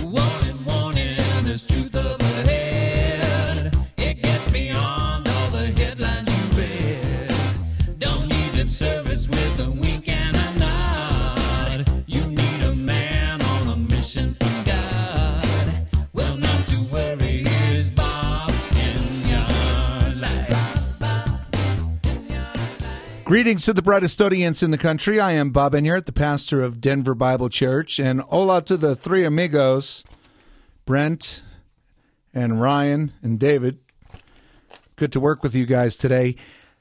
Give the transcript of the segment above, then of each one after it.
Warning, warning, there's truth up ahead. It gets beyond all the headlines you read. Don't need lip service with a wink and a nod. You need a man on a mission from God. Well, not to worry, here's Bob in your life. Greetings to the brightest audience in the country. I am Bob Enyart, the pastor of Denver Bible Church, and hola to the three amigos, Brent and Ryan and David. Good to work with you guys today.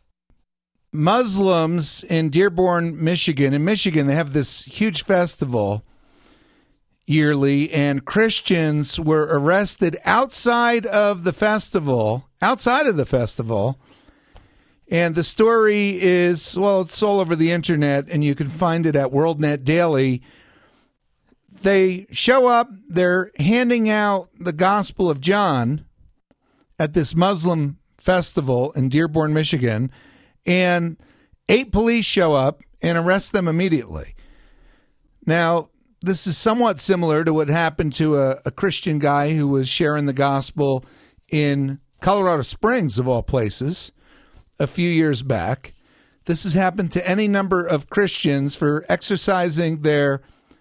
Muslims in Dearborn, Michigan. In Michigan, they have this huge festival yearly, and Christians were arrested outside of the festival. And the story is, well, it's all over the internet, and you can find it at WorldNet Daily. They show up, they're handing out the Gospel of John at this Muslim festival in Dearborn, Michigan, and 8 police show up and arrest them immediately. Now, this is somewhat similar to what happened to a Christian guy who was sharing the gospel in Colorado Springs, of all places, a few years back. This has happened to any number of Christians for exercising their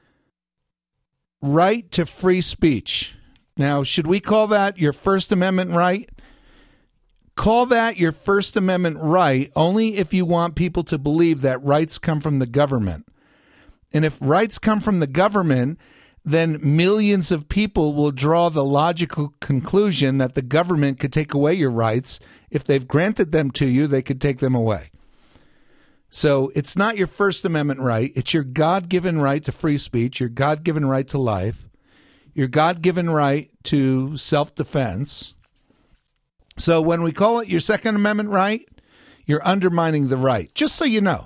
right to free speech. Now, should we call that your First Amendment right? Call that your First Amendment right only if you want people to believe that rights come from the government. And if rights come from the government, then millions of people will draw the logical conclusion that the government could take away your rights. If they've granted them to you, they could take them away. So it's not your First Amendment right. It's your God-given right to free speech, your God-given right to life, your God-given right to self-defense. So when we call it your Second Amendment right, you're undermining the right. Just so you know,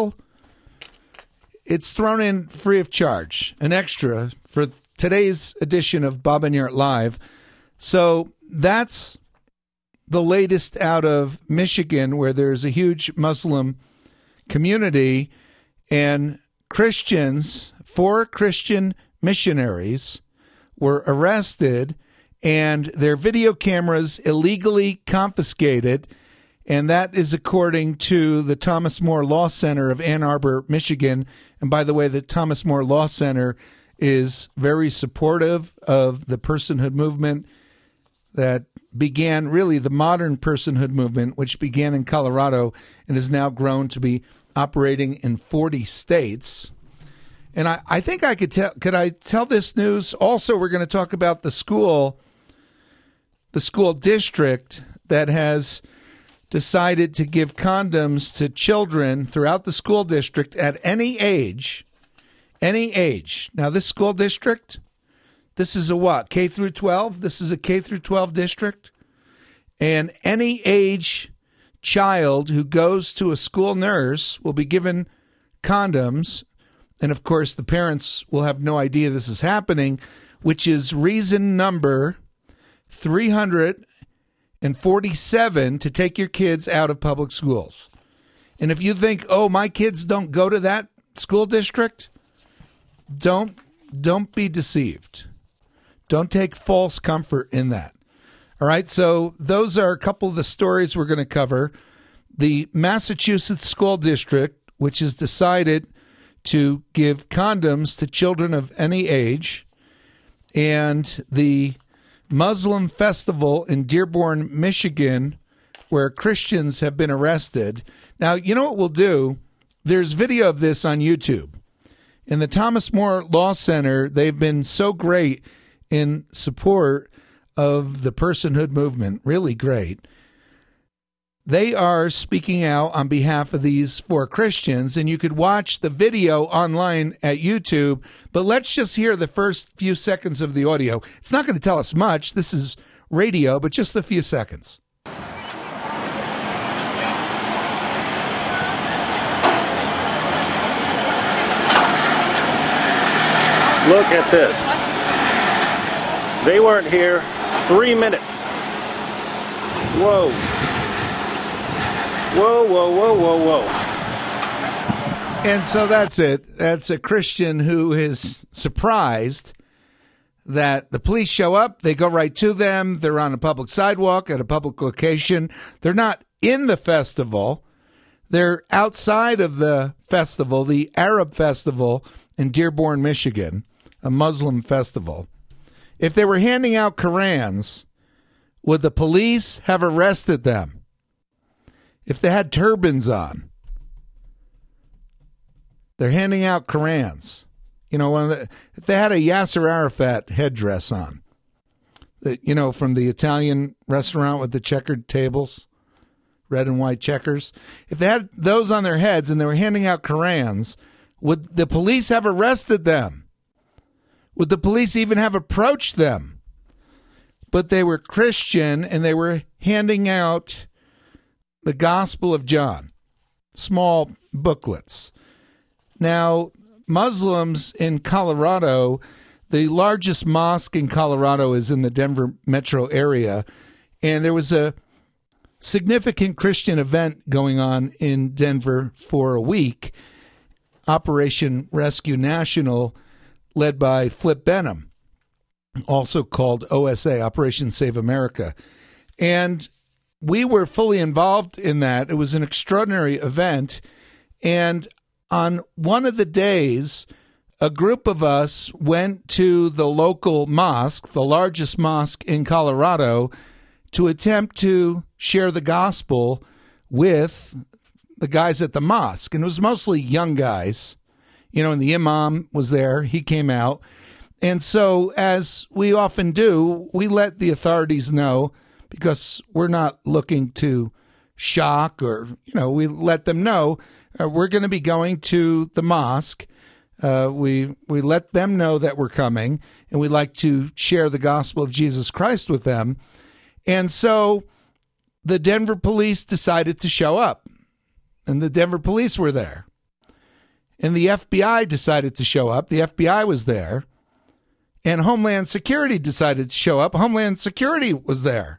it's thrown in free of charge, an extra for today's edition of Bob Enyart Live. So that's the latest out of Michigan, where there's a huge Muslim community, and Christians, 4 Christian missionaries, were arrested and their video cameras illegally confiscated. And that is according to the Thomas More Law Center of Ann Arbor, Michigan. And by the way, the Thomas More Law Center is very supportive of the personhood movement that began, really the modern personhood movement, which began in Colorado and has now grown to be operating in 40 states. And I think I could I tell this news? Also, we're going to talk about the school district that has decided to give condoms to children throughout the school district at any age. Now, this school district, this is a what? K through 12? This is a K through 12 district. And any age child who goes to a school nurse will be given condoms. And of course, the parents will have no idea this is happening, which is reason number 347 to take your kids out of public schools. And if you think, oh, my kids don't go to that school district, don't be deceived. Don't take false comfort in that. All right, so those are a couple of the stories we're going to cover. The Massachusetts School District, which has decided to give condoms to children of any age, and the Muslim festival in Dearborn, Michigan, where Christians have been arrested. Now, you know what we'll do? There's video of this on YouTube. In the Thomas More Law Center, they've been so great in support of the personhood movement, really great. They are speaking out on behalf of these 4 Christians, and you could watch the video online at YouTube, but let's just hear the first few seconds of the audio. It's not going to tell us much. This is radio, but just a few seconds. Look at this. They weren't here 3 minutes. Whoa. Whoa, whoa, whoa, whoa, whoa. And so that's it. That's a Christian who is surprised that the police show up, they go right to them, they're on a public sidewalk at a public location. They're not in the festival. They're outside of the festival, the Arab festival in Dearborn, Michigan, a Muslim festival. If they were handing out Korans, would the police have arrested them? If they had turbans on, they're handing out Korans. You know, if they had a Yasser Arafat headdress on, you know, from the Italian restaurant with the checkered tables, red and white checkers, if they had those on their heads and they were handing out Korans, would the police have arrested them? Would the police even have approached them? But they were Christian and they were handing out the Gospel of John, small booklets. Now, Muslims in Colorado, the largest mosque in Colorado is in the Denver metro area, and there was a significant Christian event going on in Denver for a week, Operation Rescue National, led by Flip Benham, also called OSA, Operation Save America. And we were fully involved in that. It was an extraordinary event, and on one of the days, a group of us went to the local mosque, the largest mosque in Colorado, to attempt to share the gospel with the guys at the mosque. And it was mostly young guys, you know, and the imam was there. He came out. And so, as we often do, we let the authorities know, because we're not looking to shock or, you know, we let them know we're going to be going to the mosque. We let them know that we're coming, and we like to share the gospel of Jesus Christ with them. And so the Denver police decided to show up, and the Denver police were there. And the FBI decided to show up. The FBI was there. And Homeland Security decided to show up. Homeland Security was there.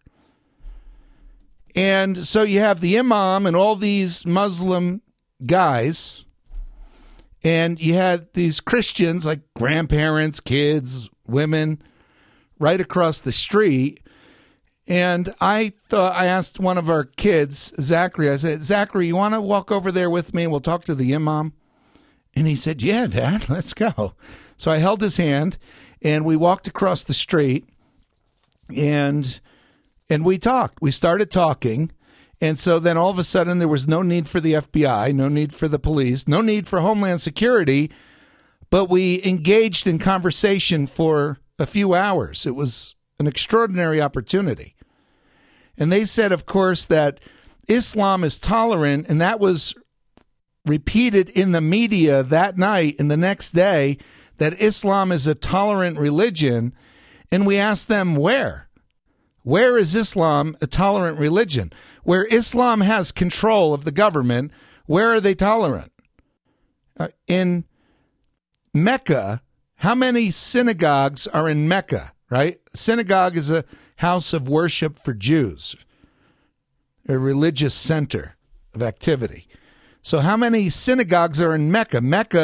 And so you have the imam and all these Muslim guys, and you had these Christians, like grandparents, kids, women, right across the street. And I asked one of our kids, Zachary, I said, Zachary, you want to walk over there with me and we'll talk to the imam? And he said, yeah, Dad, let's go. So I held his hand and we walked across the street and we talked. We started talking. And so then all of a sudden there was no need for the FBI, no need for the police, no need for Homeland Security, but we engaged in conversation for a few hours. It was an extraordinary opportunity. And they said, of course, that Islam is tolerant, and that was repeated in the media that night and the next day, that Islam is a tolerant religion. And we asked them where. Where is Islam a tolerant religion? Where Islam has control of the government, where are they tolerant? In Mecca, how many synagogues are in Mecca, right? Synagogue is a house of worship for Jews, a religious center of activity. So how many synagogues are in Mecca?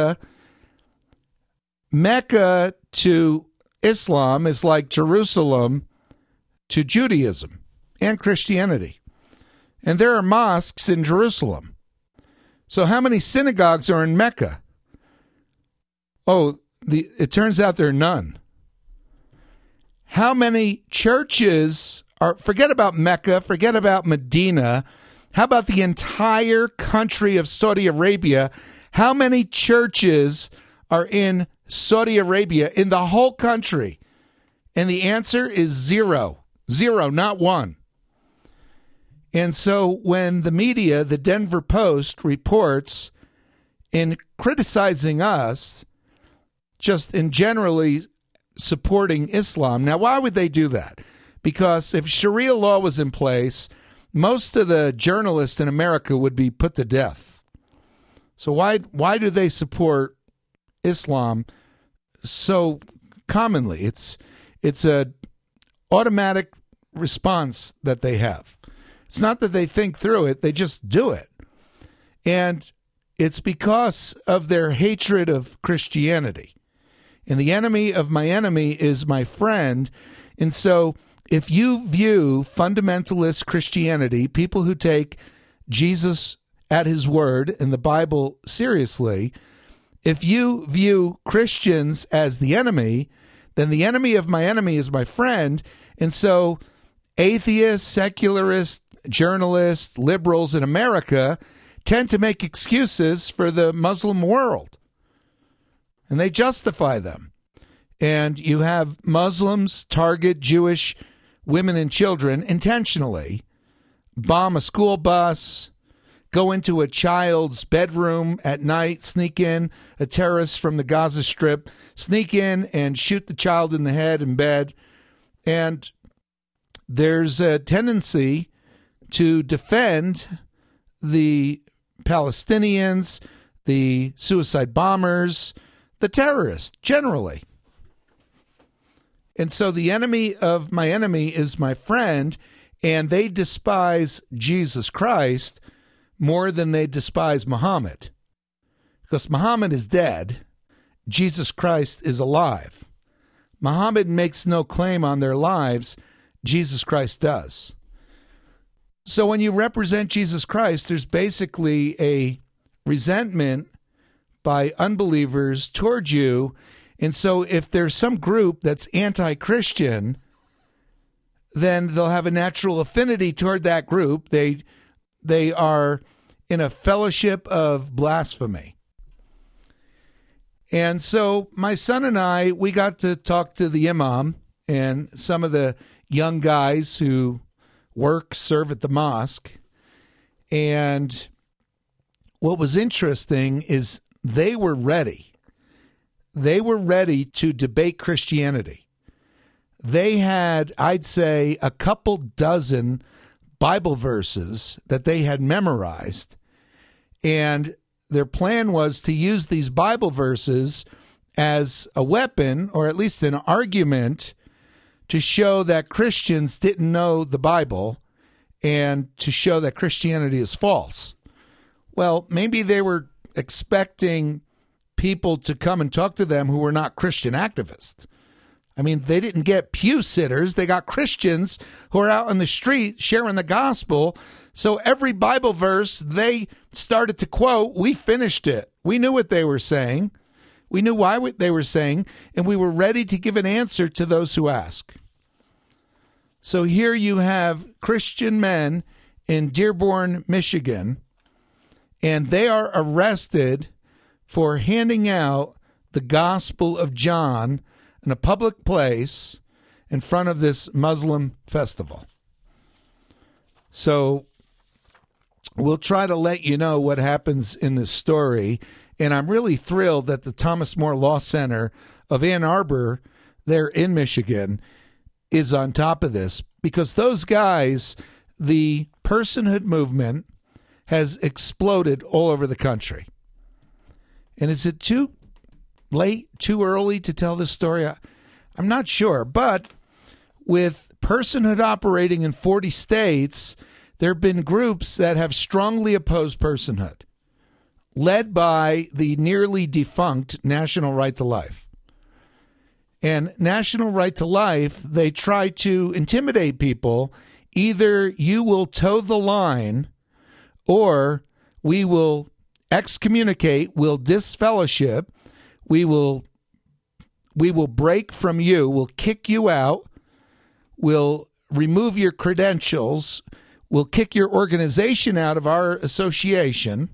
Mecca to Islam is like Jerusalem to Judaism and Christianity. And there are mosques in Jerusalem. So how many synagogues are in Mecca? Oh, it turns out there are none. How many churches are, forget about Mecca, forget about Medina, how about the entire country of Saudi Arabia? How many churches are in Saudi Arabia, in the whole country? And the answer is zero. Zero, not one. And so when the media, the Denver Post, reports in criticizing us, just in generally supporting Islam. Now, why would they do that? Because if Sharia law was in place, most of the journalists in America would be put to death. So why do they support Islam so commonly? It's a automatic response that they have. It's not that they think through it, they just do it. And it's because of their hatred of Christianity. And the enemy of my enemy is my friend. And so if you view fundamentalist Christianity, people who take Jesus at his word and the Bible seriously, if you view Christians as the enemy, then the enemy of my enemy is my friend. And so atheists, secularists, journalists, liberals in America tend to make excuses for the Muslim world, and they justify them. And you have Muslims target Jewish women and children intentionally, bomb a school bus, go into a child's bedroom at night, sneak in a terrorist from the Gaza Strip, sneak in and shoot the child in the head in bed. And there's a tendency to defend the Palestinians, the suicide bombers, the terrorists generally. And so the enemy of my enemy is my friend, and they despise Jesus Christ more than they despise Muhammad. Because Muhammad is dead, Jesus Christ is alive. Muhammad makes no claim on their lives, Jesus Christ does. So when you represent Jesus Christ, there's basically a resentment by unbelievers towards you. And so if there's some group that's anti-Christian, then they'll have a natural affinity toward that group. They are in a fellowship of blasphemy. And so my son and I, we got to talk to the imam and some of the young guys who serve at the mosque. And what was interesting is they were ready. They were ready to debate Christianity. They had, I'd say, a couple dozen Bible verses that they had memorized. And their plan was to use these Bible verses as a weapon, or at least an argument, to show that Christians didn't know the Bible and to show that Christianity is false. Well, maybe they were expecting people to come and talk to them who were not Christian activists. I mean, they didn't get pew sitters. They got Christians who are out on the street sharing the gospel. So every Bible verse they started to quote, we finished it. We knew what they were saying. We knew why they were saying, and we were ready to give an answer to those who ask. So here you have Christian men in Dearborn, Michigan, and they are arrested for handing out the Gospel of John in a public place in front of this Muslim festival. So we'll try to let you know what happens in this story. And I'm really thrilled that the Thomas More Law Center of Ann Arbor, there in Michigan, is on top of this, because those guys, the personhood movement has exploded all over the country. And is it too late, too early to tell this story? I'm not sure. But with personhood operating in 40 states, there have been groups that have strongly opposed personhood, led by the nearly defunct National Right to Life. And National Right to Life, they try to intimidate people. Either you will toe the line, or we will excommunicate, we'll disfellowship, we will break from you, we'll kick you out, we'll remove your credentials, we'll kick your organization out of our association.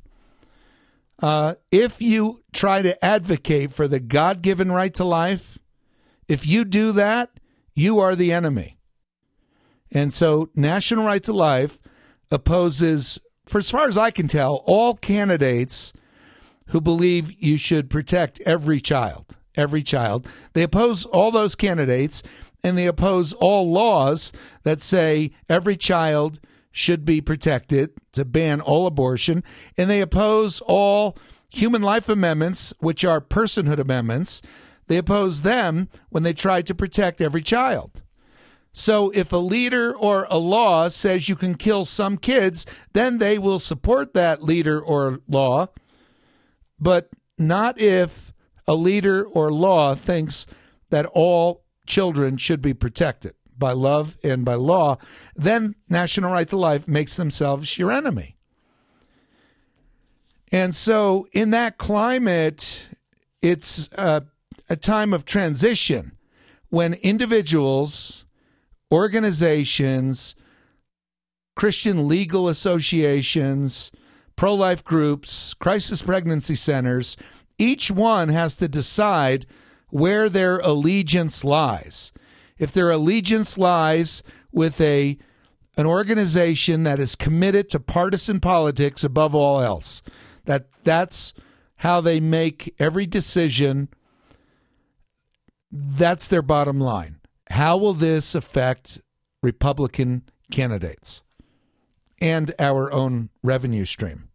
If you try to advocate for the God-given right to life, if you do that, you are the enemy. And so National Right to Life opposes, for as far as I can tell, all candidates who believe you should protect every child. Every child. They oppose all those candidates, and they oppose all laws that say every child should be protected, to ban all abortion, and they oppose all human life amendments, which are personhood amendments. They oppose them when they try to protect every child. So if a leader or a law says you can kill some kids, then they will support that leader or law, but not if a leader or law thinks that all children should be protected by love and by law, then National Right to Life makes themselves your enemy. And so in that climate, it's a time of transition when individuals, organizations, Christian legal associations, pro-life groups, crisis pregnancy centers, each one has to decide where their allegiance lies. If their allegiance lies with an organization that is committed to partisan politics above all else, that's how they make every decision. That's their bottom line. How will this affect Republican candidates and our own revenue stream?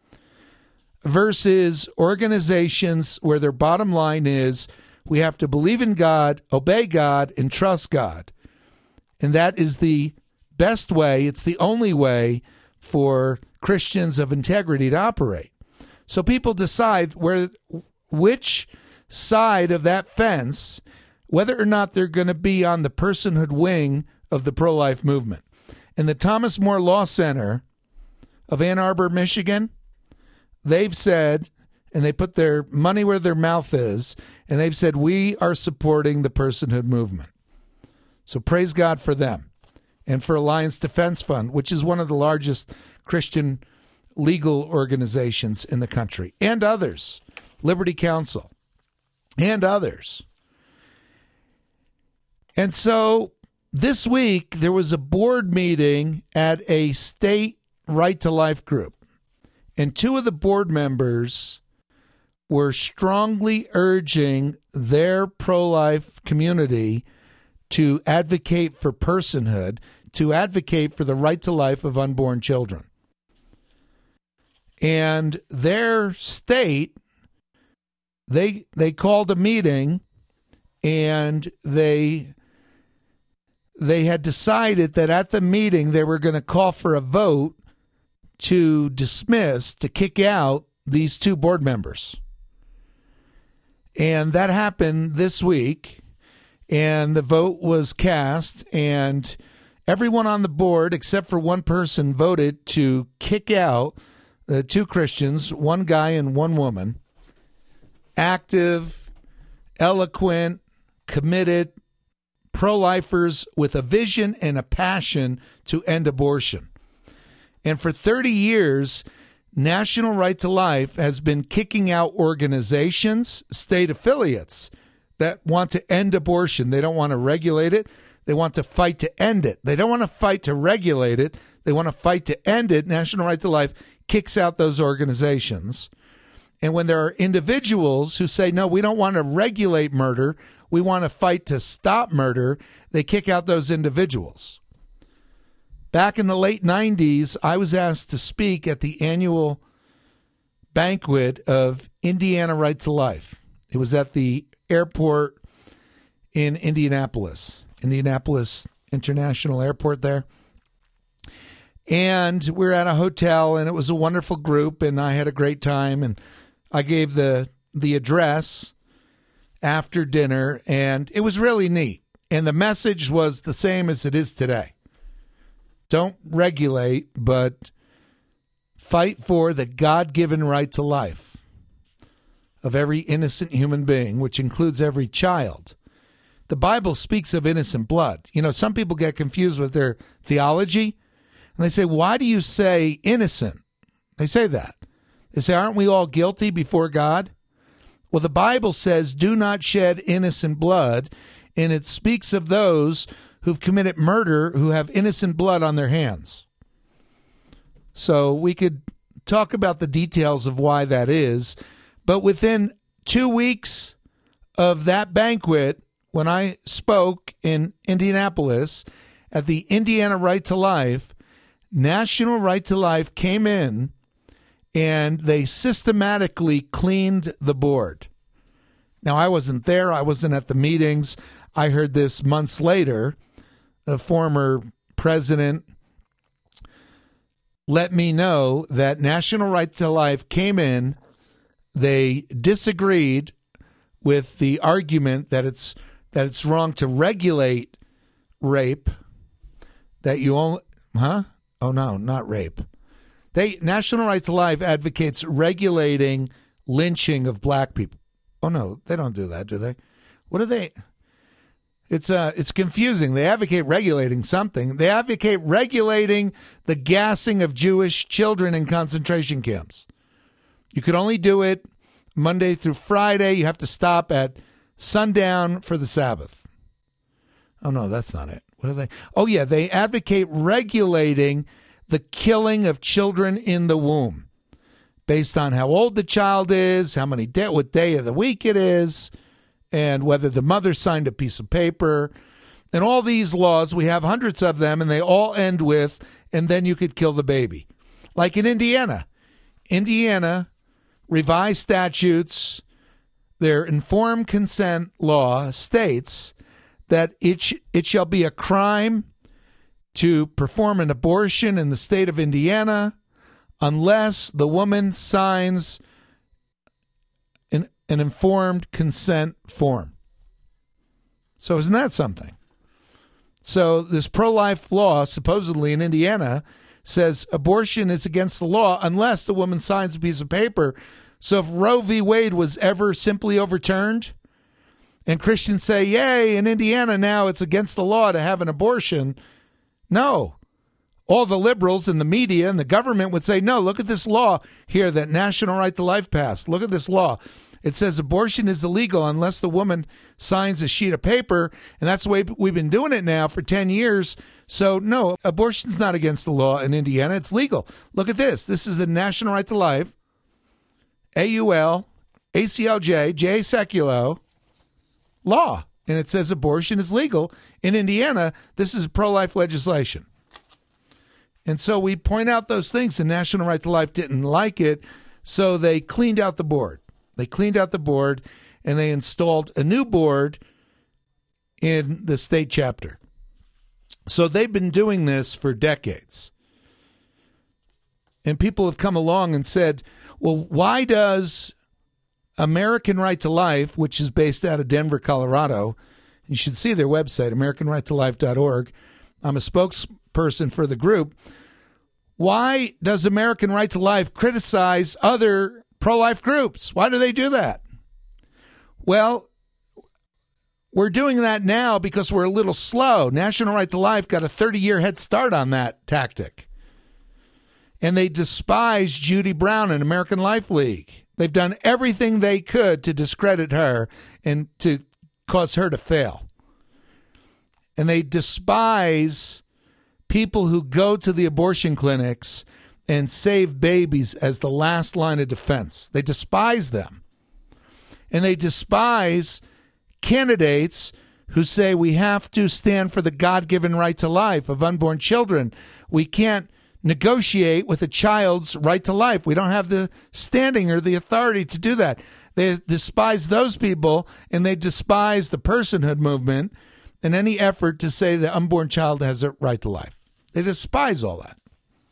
Versus organizations where their bottom line is we have to believe in God, obey God, and trust God. And that is the best way, it's the only way for Christians of integrity to operate. So people decide which side of that fence, whether or not they're going to be on the personhood wing of the pro-life movement. And the Thomas More Law Center of Ann Arbor, Michigan, they've said, and they put their money where their mouth is, and they've said, we are supporting the personhood movement. So praise God for them. And for Alliance Defense Fund, which is one of the largest Christian legal organizations in the country, and others, Liberty Counsel, and others. And so this week, there was a board meeting at a state Right to Life group. And two of the board members were strongly urging their pro-life community to advocate for personhood, to advocate for the right to life of unborn children. And their state, they called a meeting, and they had decided that at the meeting they were going to call for a vote to dismiss, to kick out these two board members. And that happened this week, and the vote was cast, and everyone on the board, except for one person, voted to kick out the two Christians, one guy and one woman, active, eloquent, committed, pro-lifers with a vision and a passion to end abortion. And for 30 years, National Right to Life has been kicking out organizations, state affiliates, that want to end abortion. They don't want to regulate it. They want to fight to end it. They don't want to fight to regulate it. They want to fight to end it. National Right to Life kicks out those organizations. And when there are individuals who say, no, we don't want to regulate murder, we want to fight to stop murder, they kick out those individuals. Back in the late 90s, I was asked to speak at the annual banquet of Indiana Right to Life. It was at the airport in Indianapolis International Airport there. And we're at a hotel, and it was a wonderful group, and I had a great time, and I gave the address after dinner, and it was really neat. And the message was the same as it is today. Don't regulate, but fight for the God-given right to life of every innocent human being, which includes every child. The Bible speaks of innocent blood. You know, some people get confused with their theology, and they say, why do you say innocent? They say that. They say, aren't we all guilty before God? Well, the Bible says, do not shed innocent blood, and it speaks of those who've committed murder who have innocent blood on their hands. So we could talk about the details of why that is, but within 2 weeks of that banquet, when I spoke in Indianapolis at the Indiana Right to Life, National Right to Life came in and they systematically cleaned the board. Now, I wasn't there. I wasn't at the meetings. I heard this months later. The former president let me know that National Right to Life came in. They disagreed with the argument that it's wrong to regulate rape, that you only oh no, not rape. National Right to Life advocates regulating lynching of black people. Oh no, they don't do that, do they? What are they? It's confusing. They advocate regulating something. They advocate regulating the gassing of Jewish children in concentration camps. You could only do it Monday through Friday. You have to stop at sundown for the Sabbath. Oh, no, that's not it. What are they? Oh, yeah, they advocate regulating the killing of children in the womb based on how old the child is, what day of the week it is, and whether the mother signed a piece of paper. And all these laws, we have hundreds of them, and they all end with, and then you could kill the baby. Like in Indiana. Indiana revised statutes, their informed consent law states that it shall be a crime to perform an abortion in the state of Indiana unless the woman signs an informed consent form. So isn't that something? So this pro-life law, supposedly in Indiana, says abortion is against the law unless the woman signs a piece of paper. So if Roe v. Wade was ever simply overturned, and Christians say, yay, in Indiana now it's against the law to have an abortion, no. All the liberals in the media and the government would say, no, look at this law here that National Right to Life passed. Look at this law. It says abortion is illegal unless the woman signs a sheet of paper, and that's the way we've been doing it now for 10 years. So, no, abortion's not against the law in Indiana. It's legal. Look at this. This is the National Right to Life, AUL, ACLJ, J. Seculo law, and it says abortion is legal in Indiana. This is pro-life legislation. And so we point out those things, and National Right to Life didn't like it, so they cleaned out the board. They cleaned out the board, and they installed a new board in the state chapter. So they've been doing this for decades. And people have come along and said, well, why does American Right to Life, which is based out of Denver, Colorado, you should see their website, AmericanRightToLife.org. I'm a spokesperson for the group. Why does American Right to Life criticize other pro-life groups? Why do they do that? Well, we're doing that now because we're a little slow. National Right to Life got a 30-year head start on that tactic. And they despise Judy Brown and American Life League. They've done everything they could to discredit her and to cause her to fail. And they despise people who go to the abortion clinics and save babies as the last line of defense. They despise them. And they despise candidates who say we have to stand for the God-given right to life of unborn children. We can't negotiate with a child's right to life. We don't have the standing or the authority to do that. They despise those people, and they despise the personhood movement and any effort to say the unborn child has a right to life. They despise all that.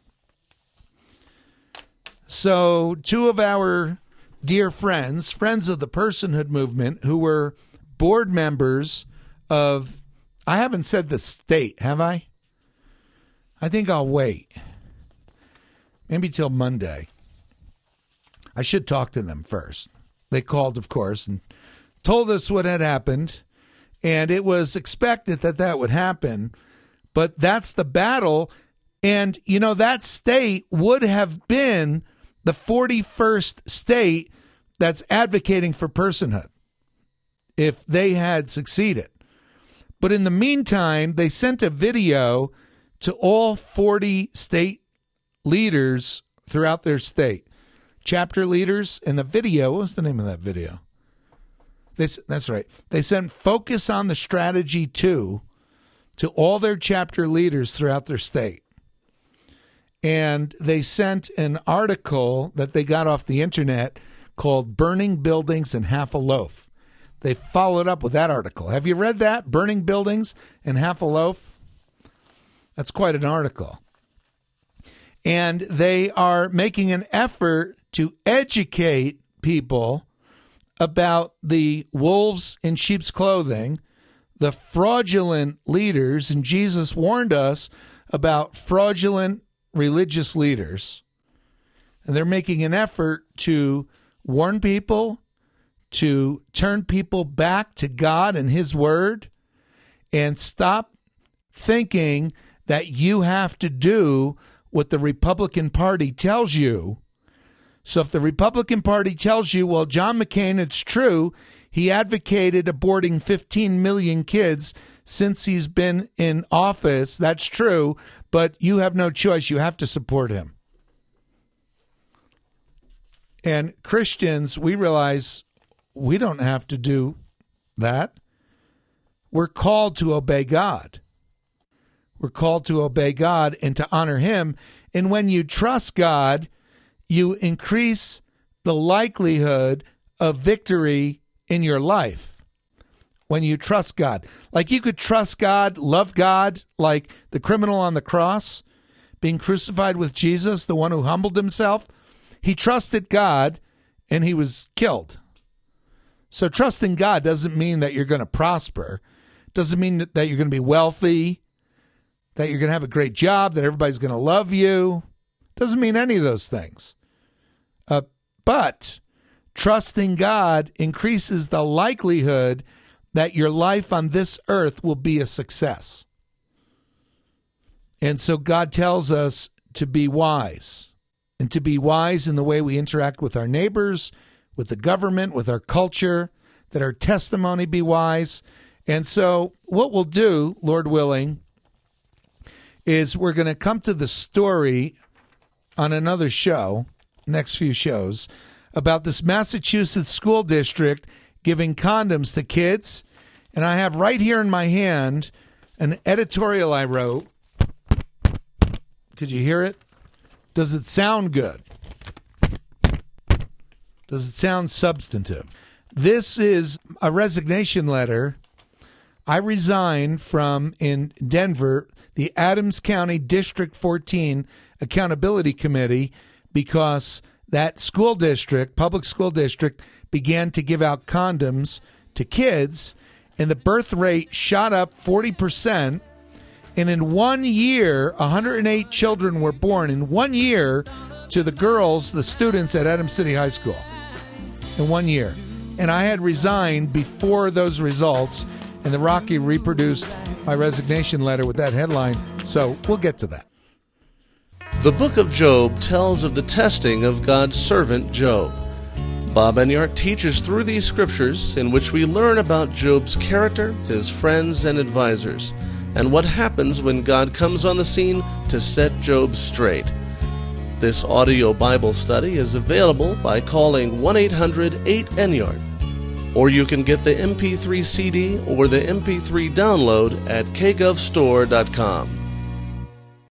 So two of our dear friends of the personhood movement who were board members of, I haven't said the state, have I? I think I'll wait. Maybe till Monday. I should talk to them first. They called, of course, and told us what had happened. And it was expected that that would happen. But that's the battle. And, you know, that state would have been the 41st state that's advocating for personhood if they had succeeded. But in the meantime, they sent a video to all 40 state leaders throughout their state, chapter leaders. And the video, what was the name of that video? That's right. They sent Focus on the Strategy 2 to all their chapter leaders throughout their state. And they sent an article that they got off the internet called Burning Buildings and Half a Loaf. They followed up with that article. Have you read that? Burning Buildings and Half a Loaf? That's quite an article. And they are making an effort to educate people about the wolves in sheep's clothing, the fraudulent leaders, and Jesus warned us about fraudulent religious leaders. And they're making an effort to warn people, to turn people back to God and His Word, and stop thinking that you have to do what the Republican Party tells you. So if the Republican Party tells you, well, John McCain, it's true, he advocated aborting 15 million kids since he's been in office, that's true, but you have no choice. You have to support him. And Christians, we realize we don't have to do that. We're called to obey God. We're called to obey God and to honor Him. And when you trust God, you increase the likelihood of victory in your life. When you trust God. Like you could trust God, love God, like the criminal on the cross, being crucified with Jesus, the one who humbled himself. He trusted God and he was killed. So trusting God doesn't mean that you're going to prosper. Doesn't mean that you're going to be wealthy, that you're going to have a great job, that everybody's going to love you. Doesn't mean any of those things. But trusting God increases the likelihood that your life on this earth will be a success. And so God tells us to be wise, and to be wise in the way we interact with our neighbors, with the government, with our culture, that our testimony be wise. And so what we'll do, Lord willing, is we're going to come to the story on another show, next few shows, about this Massachusetts school district giving condoms to kids. And I have right here in my hand an editorial I wrote. Could you hear it? Does it sound good? Does it sound substantive? This is a resignation letter. I resigned from, in Denver, the Adams County District 14 Accountability Committee, because that school district, public school district, began to give out condoms to kids, and the birth rate shot up 40%. And in 1 year, 108 children were born in 1 year to the girls, the students at Adams City High School. In 1 year. And I had resigned before those results, and the Rocky reproduced my resignation letter with that headline. So we'll get to that. The book of Job tells of the testing of God's servant Job. Bob Enyart teaches through these scriptures, in which we learn about Job's character, his friends and advisors, and what happens when God comes on the scene to set Job straight. This audio Bible study is available by calling 1-800-8-ENYARD, or you can get the MP3 CD or the MP3 download at kgovstore.com.